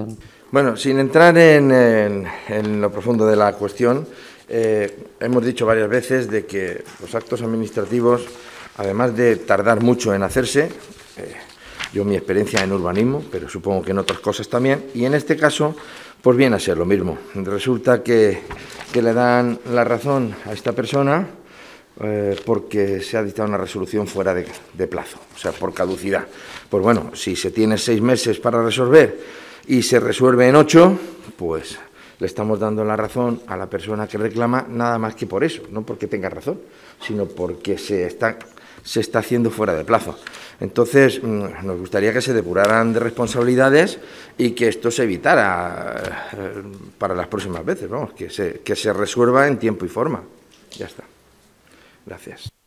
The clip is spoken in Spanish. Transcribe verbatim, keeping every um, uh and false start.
resolución. Bueno, sin entrar en, en, en lo profundo de la cuestión, eh, hemos dicho varias veces de que los actos administrativos, además de tardar mucho en hacerse, eh, yo mi experiencia en urbanismo, pero supongo que en otras cosas también, y en este caso, pues viene a ser lo mismo. Resulta que, que le dan la razón a esta persona eh, porque se ha dictado una resolución fuera de, de plazo, o sea, por caducidad. Pues bueno, si se tiene seis meses para resolver y se resuelve en ocho, pues le estamos dando la razón a la persona que reclama nada más que por eso, no porque tenga razón, sino porque se está, se está haciendo fuera de plazo. Entonces, nos gustaría que se depuraran de responsabilidades y que esto se evitara eh, para las próximas veces, vamos, que se, que se resuelva en tiempo y forma. Ya está. Gracias.